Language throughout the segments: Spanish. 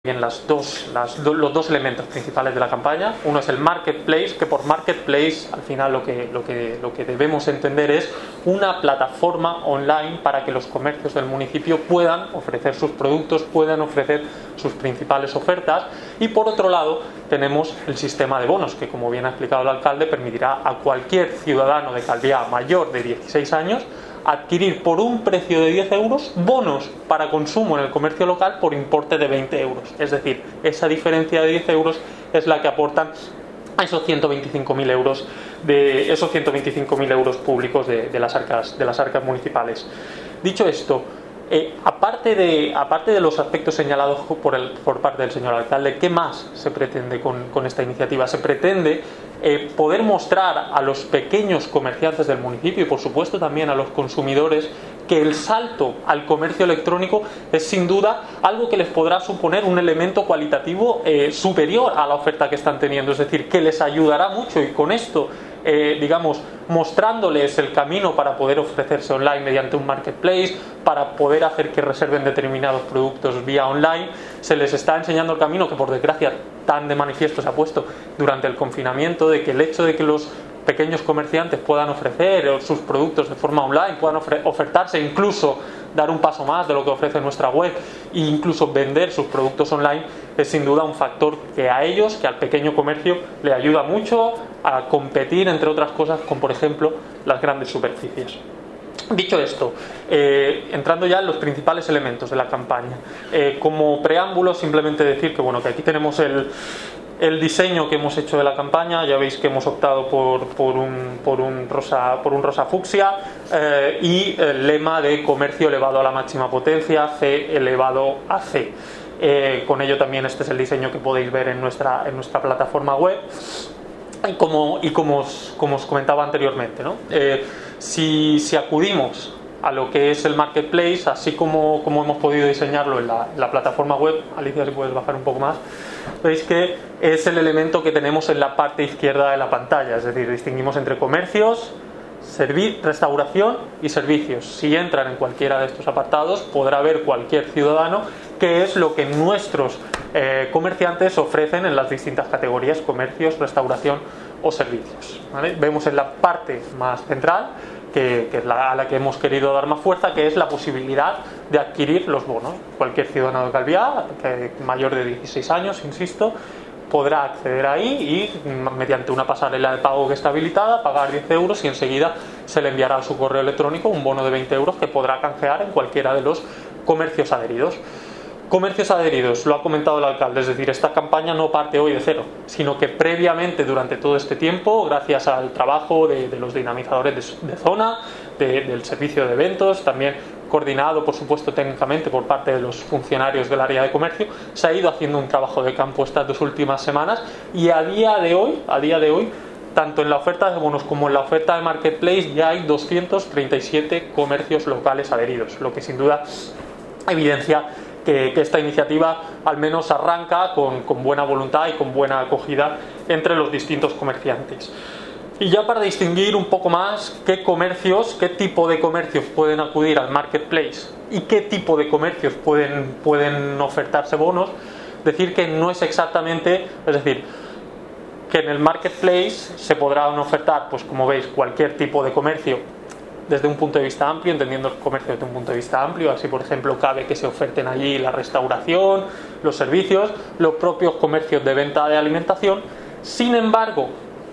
bien los dos elementos principales de la campaña. Uno es el marketplace, que por marketplace al final lo que debemos entender es una plataforma online para que los comercios del municipio puedan ofrecer sus productos, puedan ofrecer sus principales ofertas. Y por otro lado tenemos el sistema de bonos, que como bien ha explicado el alcalde, permitirá a cualquier ciudadano de Calviá mayor de 16 años adquirir por un precio de 10 euros bonos para consumo en el comercio local por importe de 20 euros. Es decir, esa diferencia de 10 euros es la que aportan a esos 125.000 euros públicos de las arcas municipales. Dicho esto, aparte de los aspectos señalados por parte del señor alcalde, ¿qué más se pretende con esta iniciativa? Se pretende poder mostrar a los pequeños comerciantes del municipio y por supuesto también a los consumidores que el salto al comercio electrónico es sin duda algo que les podrá suponer un elemento cualitativo superior a la oferta que están teniendo, es decir, que les ayudará mucho y con esto mostrándoles el camino para poder ofrecerse online mediante un marketplace, para poder hacer que reserven determinados productos vía online, se les está enseñando el camino que por desgracia tan de manifiesto se ha puesto durante el confinamiento, de que el hecho de que los pequeños comerciantes puedan ofrecer sus productos de forma online, puedan ofertarse, incluso dar un paso más de lo que ofrece nuestra web e incluso vender sus productos online, es sin duda un factor que a ellos, que al pequeño comercio le ayuda mucho a competir, entre otras cosas, con por ejemplo las grandes superficies. Dicho esto, entrando ya en los principales elementos de la campaña, como preámbulo simplemente decir que aquí tenemos el diseño que hemos hecho de la campaña. Ya veis que hemos optado por un rosa fucsia y el lema de comercio elevado a la máxima potencia, C elevado a C. Con ello también este es el diseño que podéis ver en nuestra plataforma web. Y como os comentaba anteriormente, ¿no? Si acudimos a lo que es el marketplace, así como hemos podido diseñarlo en la plataforma web, Alicia, si puedes bajar un poco más, veis que es el elemento que tenemos en la parte izquierda de la pantalla, es decir, distinguimos entre comercios, restauración y servicios. Si entran en cualquiera de estos apartados, podrá ver cualquier ciudadano qué es lo que nuestros comerciantes ofrecen en las distintas categorías: comercios, restauración o servicios, ¿vale? Vemos en la parte más central, que es a la que hemos querido dar más fuerza, que es la posibilidad de adquirir los bonos. Cualquier ciudadano de Calviá, mayor de 16 años, insisto, podrá acceder ahí y mediante una pasarela de pago que está habilitada, pagar 10 euros y enseguida se le enviará a su correo electrónico un bono de 20 euros que podrá canjear en cualquiera de los comercios adheridos. Comercios adheridos, lo ha comentado el alcalde, es decir, esta campaña no parte hoy de cero, sino que previamente, durante todo este tiempo, gracias al trabajo de los dinamizadores de zona, del servicio de eventos, también coordinado por supuesto técnicamente por parte de los funcionarios del área de comercio, se ha ido haciendo un trabajo de campo estas 2 últimas semanas y a día de hoy, tanto en la oferta de bonos como en la oferta de marketplace, ya hay 237 comercios locales adheridos, lo que sin duda evidencia que esta iniciativa al menos arranca con buena voluntad y con buena acogida entre los distintos comerciantes. Y ya para distinguir un poco más qué tipo de comercios pueden acudir al marketplace y qué tipo de comercios pueden ofertarse bonos, decir que no es exactamente, es decir, que en el marketplace se podrán ofertar, pues como veis, cualquier tipo de comercio desde un punto de vista amplio, entendiendo el comercio desde un punto de vista amplio. Así, por ejemplo, cabe que se oferten allí la restauración, los servicios, los propios comercios de venta de alimentación. Sin embargo,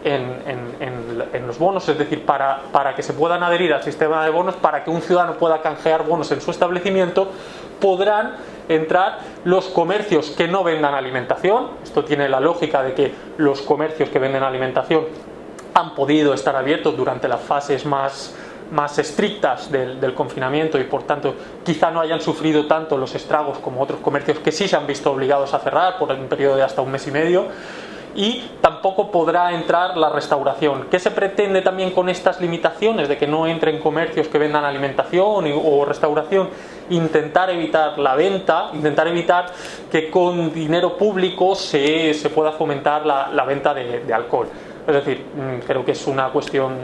en los bonos, es decir, para que se puedan adherir al sistema de bonos, para que un ciudadano pueda canjear bonos en su establecimiento, podrán entrar los comercios que no vendan alimentación. Esto tiene la lógica de que los comercios que venden alimentación han podido estar abiertos durante las fases más estrictas del confinamiento y por tanto quizá no hayan sufrido tanto los estragos como otros comercios que sí se han visto obligados a cerrar por un periodo de hasta 1 mes y medio. Y tampoco podrá entrar la restauración. ¿Qué se pretende también con estas limitaciones de que no entren comercios que vendan alimentación o restauración? Intentar evitar la venta, intentar evitar que con dinero público se pueda fomentar la venta de alcohol. Es decir, creo que es una cuestión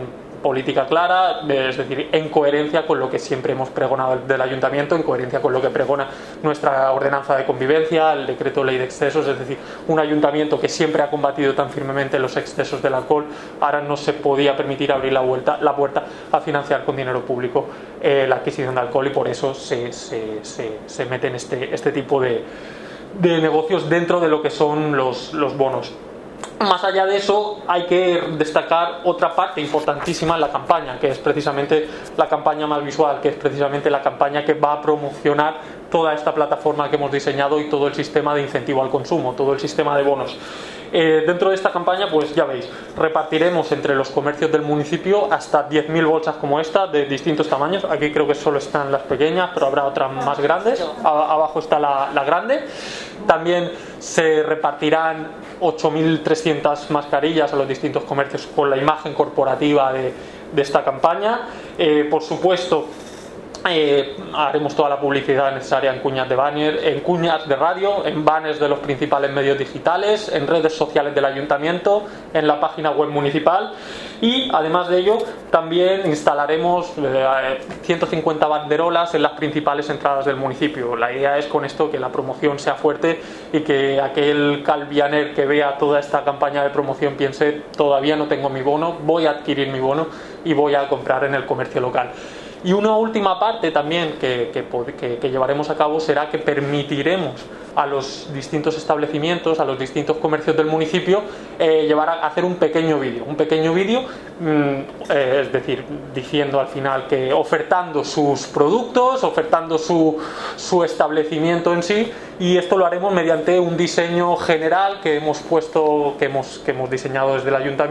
política clara, es decir, en coherencia con lo que siempre hemos pregonado del ayuntamiento, en coherencia con lo que pregona nuestra ordenanza de convivencia, el decreto ley de excesos. Es decir, un ayuntamiento que siempre ha combatido tan firmemente los excesos del alcohol, ahora no se podía permitir abrir la puerta a financiar con dinero público la adquisición de alcohol, y por eso se meten este tipo de negocios dentro de lo que son los bonos. Más allá de eso, hay que destacar otra parte importantísima en la campaña, que es precisamente la campaña más visual, que es precisamente la campaña que va a promocionar toda esta plataforma que hemos diseñado y todo el sistema de incentivo al consumo, todo el sistema de bonos. Dentro de esta campaña, pues ya veis, repartiremos entre los comercios del municipio hasta 10.000 bolsas como esta, de distintos tamaños. Aquí creo que solo están las pequeñas, pero habrá otras más grandes. Abajo está la grande. También se repartirán 8.300 mascarillas a los distintos comercios con la imagen corporativa de esta campaña. Por supuesto, haremos toda la publicidad necesaria en cuñas de banner, en cuñas de radio, en banners de los principales medios digitales, en redes sociales del ayuntamiento, en la página web municipal, y además de ello también instalaremos 150 banderolas en las principales entradas del municipio. La idea es con esto que la promoción sea fuerte y que aquel calvianer que vea toda esta campaña de promoción piense: todavía no tengo mi bono, voy a adquirir mi bono y voy a comprar en el comercio local. Y una última parte también que llevaremos a cabo será que permitiremos a los distintos establecimientos, a los distintos comercios del municipio, hacer un pequeño vídeo, es decir, diciendo al final que ofertando sus productos, ofertando su establecimiento en sí, y esto lo haremos mediante un diseño general que hemos diseñado desde el ayuntamiento.